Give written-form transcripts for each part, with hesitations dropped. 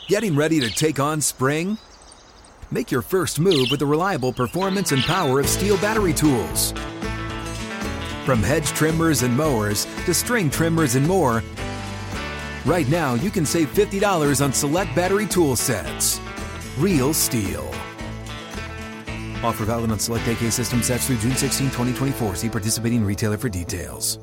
Getting ready to take on spring? Make your first move with the reliable performance and power of Steel battery tools. From hedge trimmers and mowers to string trimmers and more, right now you can save $50 on select battery tool sets. Real Steel. Offer valid on select AK system sets through June 16, 2024. See participating retailer for details.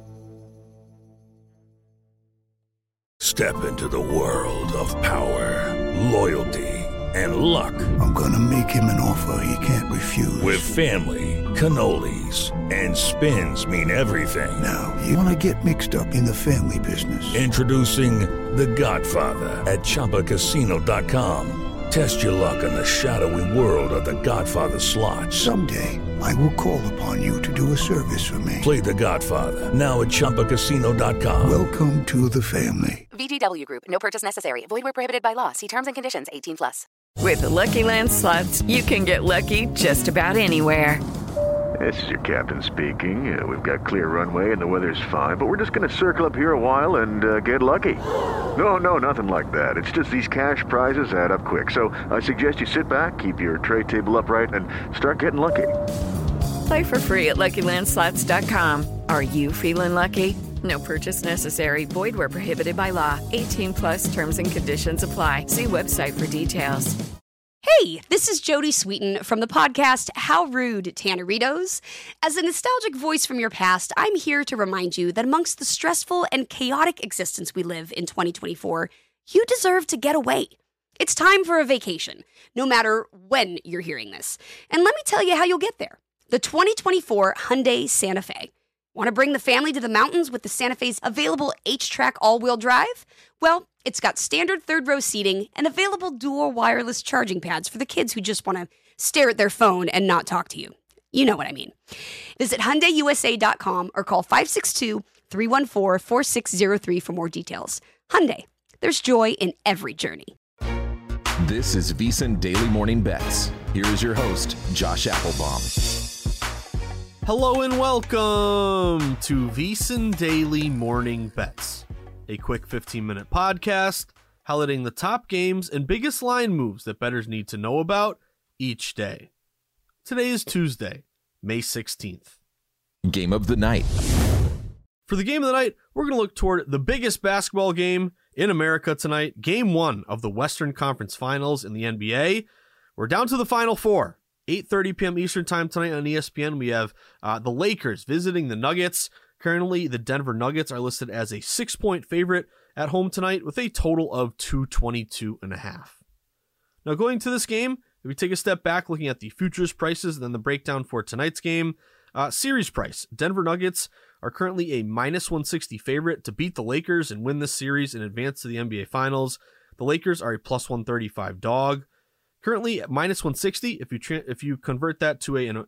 Step into the world of power, loyalty, and luck. I'm gonna make him an offer he can't refuse. With family, cannolis, and spins mean everything. Now, you wanna get mixed up in the family business. Introducing The Godfather at ChumbaCasino.com. Test your luck in the shadowy world of The Godfather slot. Someday, I will call upon you to do a service for me. Play The Godfather, now at ChumbaCasino.com. Welcome to the family. VGW Group. No purchase necessary. Void where prohibited by law. See terms and conditions. 18+. With the Lucky Land Slots, you can get lucky just about anywhere. This is your captain speaking. We've got clear runway and the weather's fine, but we're just going to circle up here a while and get lucky. No, nothing like that. It's just these cash prizes add up quick. So I suggest you sit back, keep your tray table upright, and start getting lucky. Play for free at LuckyLandSlots.com. Are you feeling lucky? No purchase necessary. Void where prohibited by law. 18+ terms and conditions apply. See website for details. Hey, this is Jodie Sweetin from the podcast How Rude, Tanneritos. As a nostalgic voice from your past, I'm here to remind you that amongst the stressful and chaotic existence we live in 2024, you deserve to get away. It's time for a vacation, no matter when you're hearing this. And let me tell you how you'll get there. The 2024 Hyundai Santa Fe. Want to bring the family to the mountains with the Santa Fe's available H-Track all-wheel drive? Well, it's got standard third-row seating and available dual wireless charging pads for the kids who just want to stare at their phone and not talk to you. You know what I mean. Visit HyundaiUSA.com or call 562-314-4603 for more details. Hyundai, there's joy in every journey. This is VSiN Daily Morning Bets. Here is your host, Josh Applebaum. Hello and welcome to VSiN Daily Morning Bets, a quick 15-minute podcast highlighting the top games and biggest line moves that bettors need to know about each day. Today is Tuesday, May 16th. Game of the night. For the game of the night, we're going to look toward the biggest basketball game in America tonight, Game 1 of the Western Conference Finals in the NBA. We're down to the Final Four. 8:30 p.m. Eastern Time tonight on ESPN. We have the Lakers visiting the Nuggets. Currently, the Denver Nuggets are listed as a 6-point favorite at home tonight with a total of 222.5. Now, going to this game, if we take a step back looking at the futures prices and then the breakdown for tonight's game, series price, Denver Nuggets are currently a -160 favorite to beat the Lakers and win this series and advance to the NBA Finals. The Lakers are a +135 dog. Currently at -160, if you convert that to an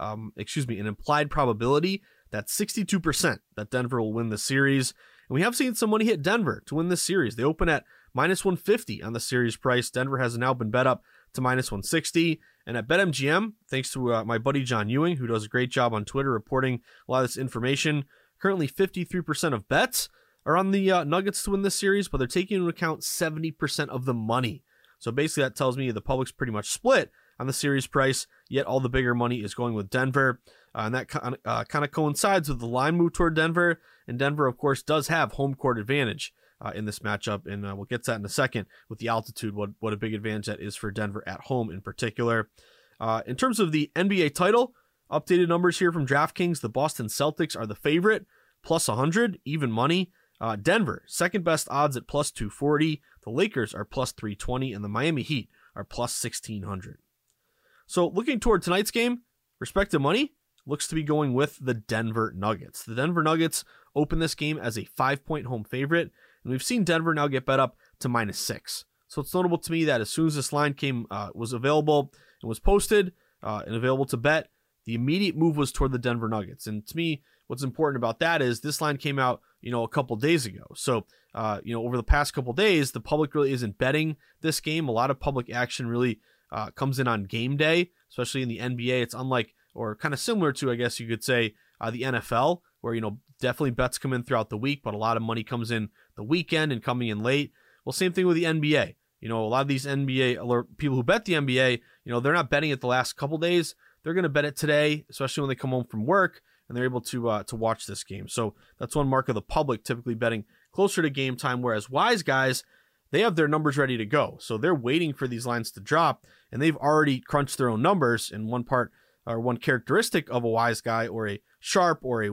implied probability, that's 62% that Denver will win the series. And we have seen some money hit Denver to win this series. They open at -150 on the series price. Denver has now been bet up to -160. And at BetMGM, thanks to my buddy John Ewing, who does a great job on Twitter reporting a lot of this information, currently 53% of bets are on the Nuggets to win this series, but they're taking into account 70% of the money. So basically that tells me the public's pretty much split on the series price, yet all the bigger money is going with Denver. And that kind of coincides with the line move toward Denver. And Denver, of course, does have home court advantage in this matchup. And we'll get to that in a second with the altitude, what a big advantage that is for Denver at home in particular. In terms of the NBA title, updated numbers here from DraftKings, the Boston Celtics are the favorite, +100, even money. Denver, second best odds at +240. The Lakers are +320, and the Miami Heat are +1600. So looking toward tonight's game, respective money looks to be going with the Denver Nuggets. The Denver Nuggets open this game as a 5-point home favorite, and we've seen Denver now get bet up to -6. So it's notable to me that as soon as this line was available and was posted and available to bet, the immediate move was toward the Denver Nuggets. And to me, what's important about that is this line came out, a couple days ago. So, over the past couple days, the public really isn't betting this game. A lot of public action really comes in on game day, especially in the NBA. It's unlike, or kind of similar to, I guess you could say, the NFL, where, definitely bets come in throughout the week, but a lot of money comes in the weekend and coming in late. Well, same thing with the NBA. A lot of these people who bet the NBA, they're not betting it the last couple days. They're going to bet it today, especially when they come home from work and they're able to watch this game. So that's one mark of the public typically betting closer to game time, whereas wise guys, they have their numbers ready to go. So they're waiting for these lines to drop, and they've already crunched their own numbers. And one characteristic of a wise guy or a sharp or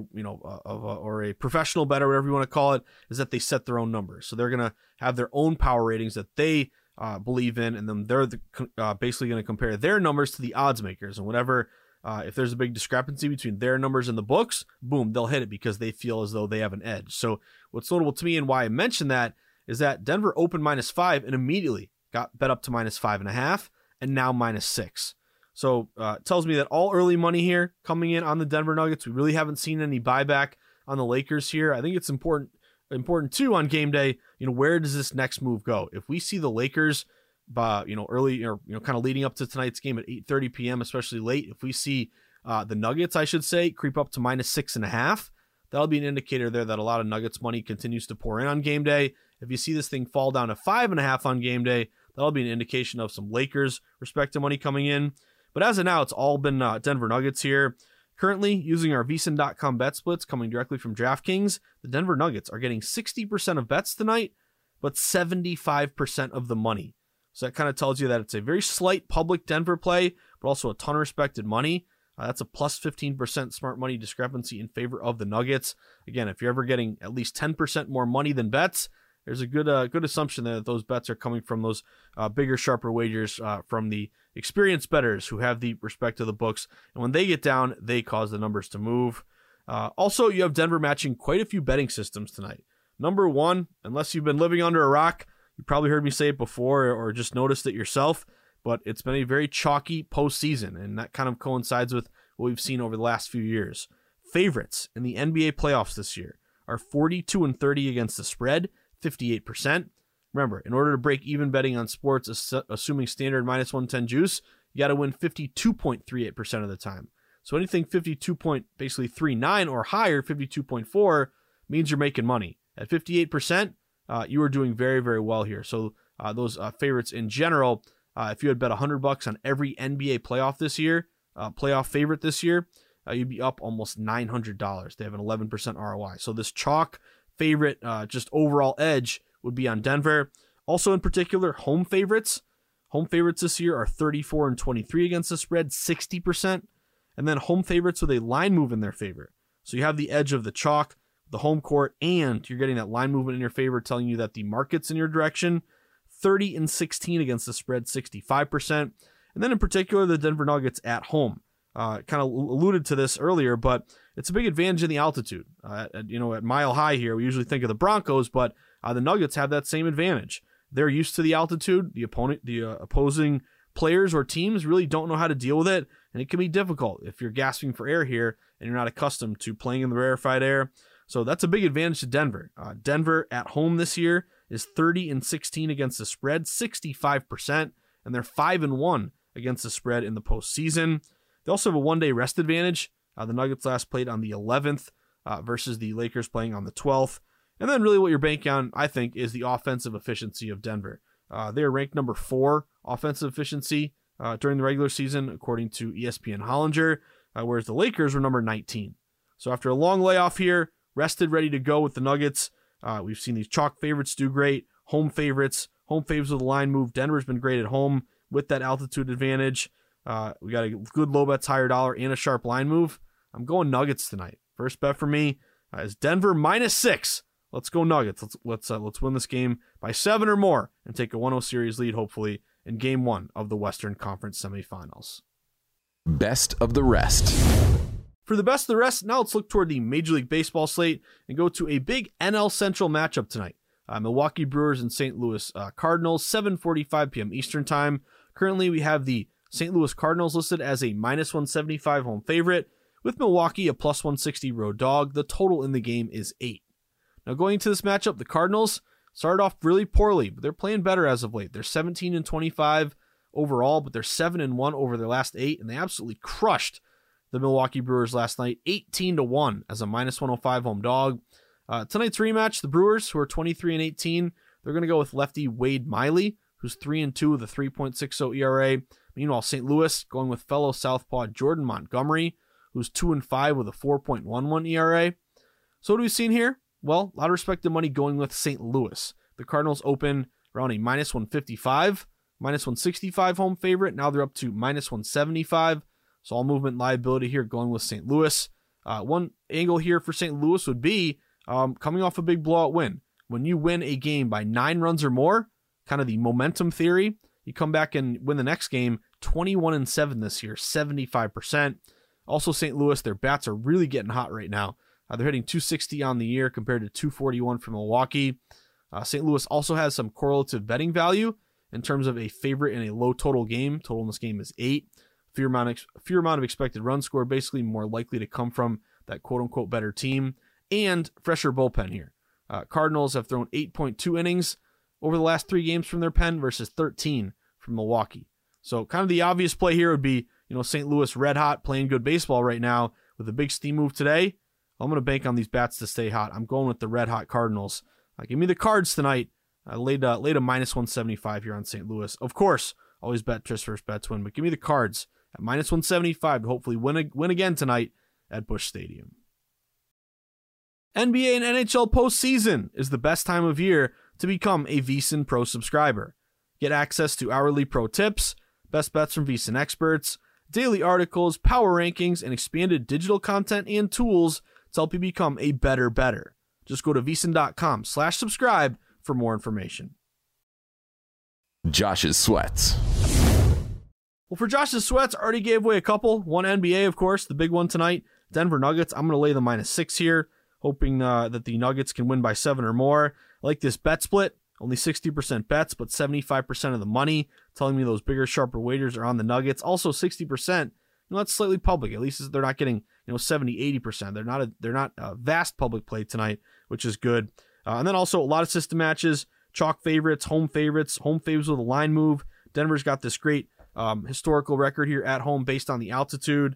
a professional bettor, whatever you want to call it, is that they set their own numbers. So they're going to have their own power ratings that they believe in, and then they're basically going to compare their numbers to the odds makers. And whatever, if there's a big discrepancy between their numbers and the books, boom, they'll hit it because they feel as though they have an edge. So what's notable to me and why I mentioned that is that Denver opened -5 and immediately got bet up to -5.5 and now -6. So it tells me that all early money here coming in on the Denver Nuggets. We really haven't seen any buyback on the Lakers here. I think it's important too on game day, where does this next move go? If we see the Lakers, early or, kind of leading up to tonight's game at 8:30 p.m., especially late, if we see the Nuggets, I should say, creep up to -6.5, that'll be an indicator there that a lot of Nuggets money continues to pour in on game day. If you see this thing fall down to 5.5 on game day, that'll be an indication of some Lakers respective money coming in. But as of now, it's all been Denver Nuggets here. Currently, using our VSiN.com bet splits coming directly from DraftKings, the Denver Nuggets are getting 60% of bets tonight, but 75% of the money. So that kind of tells you that it's a very slight public Denver play, but also a ton of respected money. That's a plus 15% smart money discrepancy in favor of the Nuggets. Again, if you're ever getting at least 10% more money than bets, there's a good assumption that those bets are coming from those bigger, sharper wagers from the experienced bettors who have the respect of the books. And when they get down, they cause the numbers to move. Also, you have Denver matching quite a few betting systems tonight. Number one, unless you've been living under a rock, you probably heard me say it before or just noticed it yourself, but it's been a very chalky postseason, and that kind of coincides with what we've seen over the last few years. Favorites in the NBA playoffs this year are 42-30 against the spread, 58%. Remember, in order to break even betting on sports, assuming standard -110 juice, you got to win 52.38% of the time. So anything 52.39 or higher, 52.4, means you're making money. At 58%, you are doing very, very well here. So those favorites in general, if you had bet $100 on every NBA playoff this year, playoff favorite this year, you'd be up almost $900. They have an 11% ROI. So this chalk favorite, just overall edge would be on Denver. Also in particular, home favorites. Home favorites this year are 34-23 against the spread, 60%. And then home favorites with a line move in their favor. So you have the edge of the chalk, the home court, and you're getting that line movement in your favor, telling you that the market's in your direction. 30-16 against the spread, 65%. And then in particular, the Denver Nuggets at home. Kind of alluded to this earlier, but it's a big advantage in the altitude. At Mile High here, we usually think of the Broncos, but the Nuggets have that same advantage. They're used to the altitude. The opposing players or teams really don't know how to deal with it, and it can be difficult if you're gasping for air here and you're not accustomed to playing in the rarefied air. So that's a big advantage to Denver. Denver at home this year is 30-16 against the spread, 65%, and they're 5-1 against the spread in the postseason. They also have a one-day rest advantage. The Nuggets last played on the 11th versus the Lakers playing on the 12th. And then really what you're banking on, I think, is the offensive efficiency of Denver. They are ranked number 4 offensive efficiency during the regular season, according to ESPN Hollinger, whereas the Lakers were number 19. So after a long layoff here, rested, ready to go with the Nuggets, we've seen these chalk favorites do great, home favorites with a line move. Denver's been great at home with that altitude advantage. We got a good low bets, higher dollar, and a sharp line move. I'm going Nuggets tonight. First bet for me is Denver -6. Let's go Nuggets. Let's win this game by 7 or more and take a 1-0 series lead, hopefully, in Game 1 of the Western Conference semifinals. Best of the rest. For the best of the rest, now let's look toward the Major League Baseball slate and go to a big NL Central matchup tonight. Milwaukee Brewers and St. Louis Cardinals, 7:45 p.m. Eastern Time. Currently, we have the St. Louis Cardinals listed as a -175 home favorite, with Milwaukee a +160 road dog. The total in the game is 8. Now going into this matchup, the Cardinals started off really poorly, but they're playing better as of late. They're 17-25 overall, but they're 7-1 over their last 8, and they absolutely crushed the Milwaukee Brewers last night, 18-1 as a -105 home dog. Tonight's rematch, the Brewers, who are 23-18, they're going to go with lefty Wade Miley, who's 3-2 with a 3.60 ERA. Meanwhile, St. Louis going with fellow southpaw Jordan Montgomery, who's 2-5 with a 4.11 ERA. So what have we seen here? Well, a lot of respected money going with St. Louis. The Cardinals open around a -155, -165 home favorite. Now they're up to -175. So all movement liability here going with St. Louis. One angle here for St. Louis would be coming off a big blowout win. When you win a game by 9 runs or more, kind of the momentum theory, you come back and win the next game, 21-7 this year, 75%. Also, St. Louis, their bats are really getting hot right now. They're hitting 260 on the year compared to 241 for Milwaukee. St. Louis also has some correlative betting value in terms of a favorite in a low total game. Total in this game is 8. Fewer amount of expected run score, basically more likely to come from that quote-unquote better team, and fresher bullpen here. Cardinals have thrown 8.2 innings over the last 3 games from their pen versus 13 from Milwaukee. So kind of the obvious play here would be, St. Louis red hot, playing good baseball right now with a big steam move today. I'm going to bank on these bats to stay hot. I'm going with the red hot Cardinals. Give me the Cards tonight. I laid a -175 here on St. Louis. Of course, always bet just first bets win, but give me the Cards at -175 to hopefully win again tonight at Busch Stadium. NBA and NHL postseason is the best time of year to become a VSiN Pro subscriber. Get access to hourly pro tips, best bets from VSiN experts, daily articles, power rankings, and expanded digital content and tools to help you become a better. Just go to VSiN.com/subscribe for more information. Josh's Sweats. Well, for Josh's Sweats, I already gave away a couple. One NBA, of course, the big one tonight. Denver Nuggets. I'm going to lay the -6 here, hoping that the Nuggets can win by 7 or more. I like this bet split. Only 60% bets, but 75% of the money, telling me those bigger, sharper wagers are on the Nuggets. Also 60%, that's slightly public. At least they're not getting 70, 80%. They're not a vast public play tonight, which is good. And then also a lot of system matches, chalk favorites, home favorites with a line move. Denver's got this great historical record here at home based on the altitude.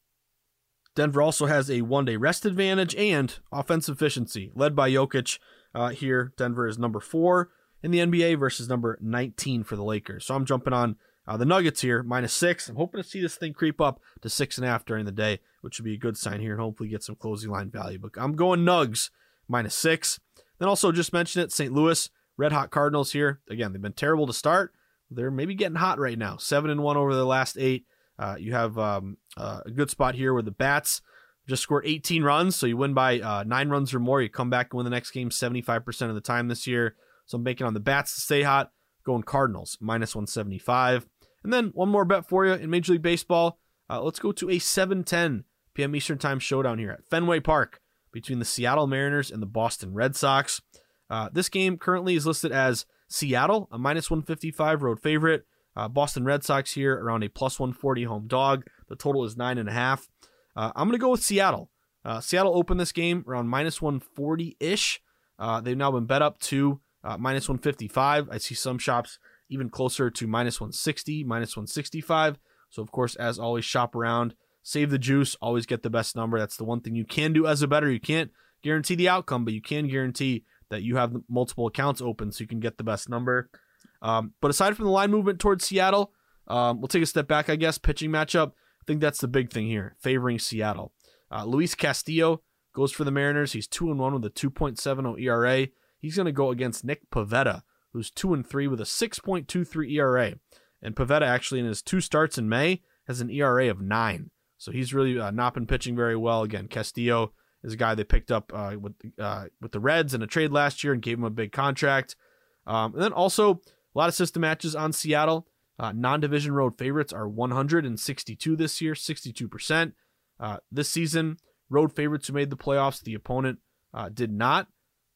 Denver also has a one-day rest advantage and offensive efficiency, led by Jokic. Here, Denver is number 4 in the NBA versus number 19 for the Lakers. So I'm jumping on the Nuggets here, -6. I'm hoping to see this thing creep up to 6.5 during the day, which would be a good sign here and hopefully get some closing line value. But I'm going Nugs, -6. Then also just mention it, St. Louis, red hot Cardinals here. Again, they've been terrible to start. They're maybe getting hot right now. 7-1 over the last 8. You have a good spot here where the Bats just scored 18 runs, so you win by 9 runs or more. You come back and win the next game 75% of the time this year. So I'm banking on the Bats to stay hot, going Cardinals, -175. And then one more bet for you in Major League Baseball. Let's go to a 7:10 p.m. Eastern Time showdown here at Fenway Park between the Seattle Mariners and the Boston Red Sox. This game currently is listed as Seattle, a -155 road favorite. Boston Red Sox here around a +140 home dog. The total is 9.5. I'm going to go with Seattle. Seattle opened this game around -140-ish. They've now been bet up to -155. I see some shops even closer to -160, -165. So, of course, as always, shop around. Save the juice. Always get the best number. That's the one thing you can do as a bettor. You can't guarantee the outcome, but you can guarantee that you have multiple accounts open so you can get the best number. But aside from the line movement towards Seattle, we'll take a step back, I guess. Pitching matchup, I think that's the big thing here, favoring Seattle. Luis Castillo goes for the Mariners. He's 2-1 with a 2.70 ERA. He's going to go against Nick Pivetta, who's 2-3 with a 6.23 ERA. And Pivetta actually in his 2 starts in May has an ERA of 9. So he's really not been pitching very well. Again, Castillo is a guy they picked up with the Reds in a trade last year and gave him a big contract. And then also a lot of system matches on Seattle. Non-division road favorites are 162 this year, 62%. This season, road favorites who made the playoffs, the opponent did not.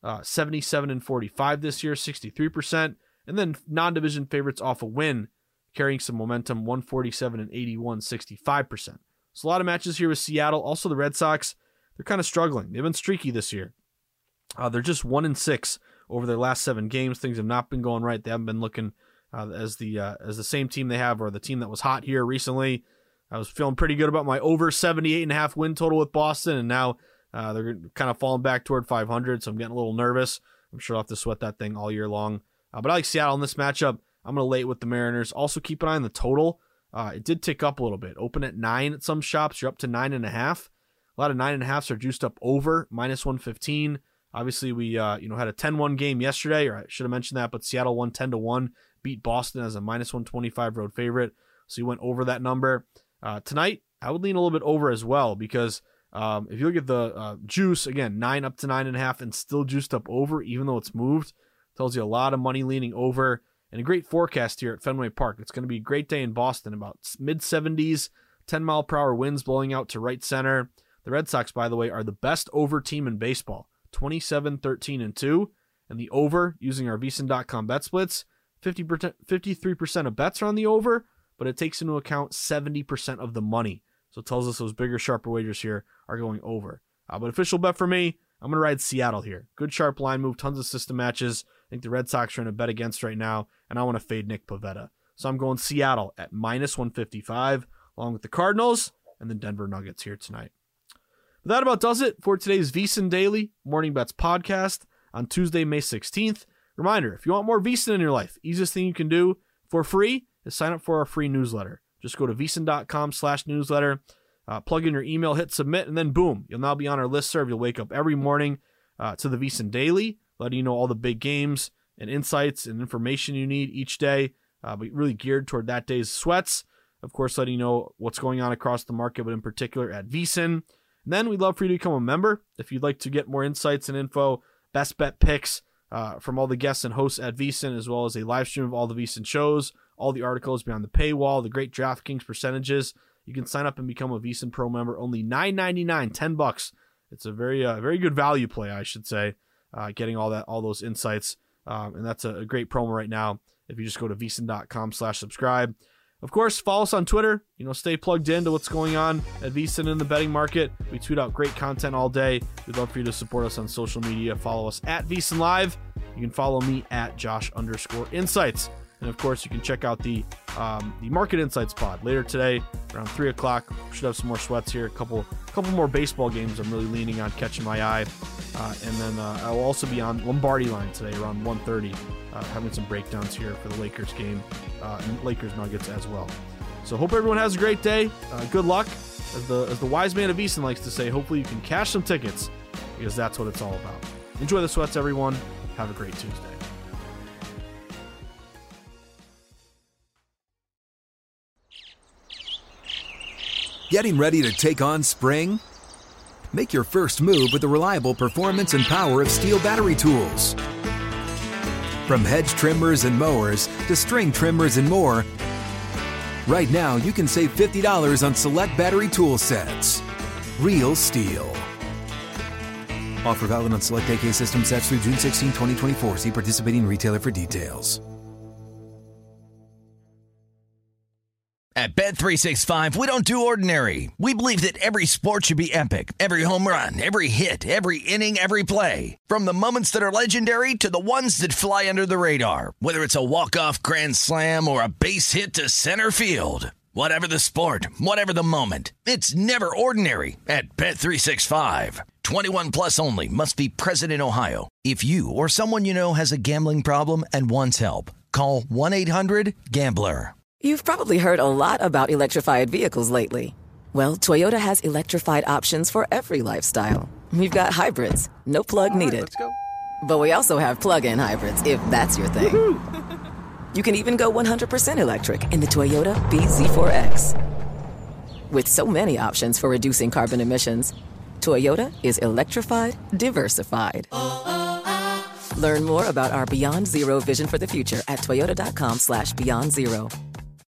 77-45 this year, 63%. And then non-division favorites off a win, carrying some momentum, 147-81, 65%. So a lot of matches here with Seattle. Also the Red Sox, they're kind of struggling. They've been streaky this year. They're just 1-6 over their last 7 games. Things have not been going right. They haven't been looking as the same team they have, or the team that was hot here recently. I was feeling pretty good about my over 78.5 win total with Boston, and now they're kind of falling back toward 500, so I'm getting a little nervous. I'm sure I'll have to sweat that thing all year long. But I like Seattle in this matchup. I'm going to lay it with the Mariners. Also, keep an eye on the total. It did tick up a little bit. Open at 9 at some shops. You're up to 9.5. A lot of 9.5s are juiced up over, minus 115. Obviously, we had a 10-1 game yesterday, or I should have mentioned that, but Seattle won 10-1, beat Boston as a minus 125 road favorite. So you went over that number. Tonight, I would lean a little bit over as well, because if you look at the juice, again, 9 up to 9.5 and still juiced up over, even though it's moved, tells you a lot of money leaning over, and a great forecast here at Fenway Park. It's going to be a great day in Boston, about mid-70s, 10-mile-per-hour winds blowing out to right center. The Red Sox, by the way, are the best over team in baseball, 27-13-2, and the over, using our VSiN.com bet splits, 53% of bets are on the over, but it takes into account 70% of the money. So it tells us those bigger, sharper wagers here are going over. But official bet for me, I'm going to ride Seattle here. Good sharp line move, tons of system matches. I think the Red Sox are in a bet against right now, and I want to fade Nick Pivetta. So I'm going Seattle at minus 155, along with the Cardinals and the Denver Nuggets here tonight. But that about does it for today's VSiN Daily Morning Bets podcast on Tuesday, May 16th. Reminder, if you want more VSiN in your life, easiest thing you can do for free is sign up for our free newsletter. Just go to VSiN.com/newsletter, plug in your email, hit submit, and then boom, you'll now be on our listserv. You'll wake up every morning to the VSiN Daily, letting you know all the big games and insights and information you need each day, but really geared toward that day's sweats. Of course, letting you know what's going on across the market, but in particular at VSiN. And then we'd love for you to become a member if you'd like to get more insights and info, best bet picks from all the guests and hosts at VSiN, as well as a live stream of all the VSiN shows, all the articles behind the paywall, the great DraftKings percentages. You can sign up and become a VSiN Pro member. Only $9.99, $10. It's a very good value play, I should say, getting all those insights. And that's a great promo right now if you just go to VSiN.com/subscribe. Of course, follow us on Twitter. Stay plugged into what's going on at VSiN in the betting market. We tweet out great content all day. We'd love for you to support us on social media. Follow us at VSiN Live. You can follow me at Josh_Insights. And of course, you can check out the Market Insights pod later today around 3 o'clock. We should have some more sweats here. A couple more baseball games I'm really leaning on catching my eye. And then I will also be on Lombardi Line today around 1:30, having some breakdowns here for the Lakers game, and Lakers Nuggets as well. So hope everyone has a great day. Good luck. As the wise man of VSiN likes to say, hopefully you can cash some tickets, because that's what it's all about. Enjoy the sweats, everyone. Have a great Tuesday. Getting ready to take on spring? Make your first move with the reliable performance and power of Steel battery tools. From hedge trimmers and mowers to string trimmers and more, right now you can save $50 on select battery tool sets. Real Steel. Offer valid on select AK system sets through June 16, 2024. See participating retailer for details. At Bet365, we don't do ordinary. We believe that every sport should be epic. Every home run, every hit, every inning, every play. From the moments that are legendary to the ones that fly under the radar. Whether it's a walk-off grand slam or a base hit to center field. Whatever the sport, whatever the moment. It's never ordinary at Bet365. 21 plus only. Must be present in Ohio. If you or someone you know has a gambling problem and wants help, call 1-800-GAMBLER. You've probably heard a lot about electrified vehicles lately. Well, Toyota has electrified options for every lifestyle. We've got hybrids, no plug needed. Let's go. But we also have plug-in hybrids, if that's your thing. You can even go 100% electric in the Toyota bZ4X. With so many options for reducing carbon emissions, Toyota is electrified, diversified. Learn more about our Beyond Zero vision for the future at toyota.com/beyondzero.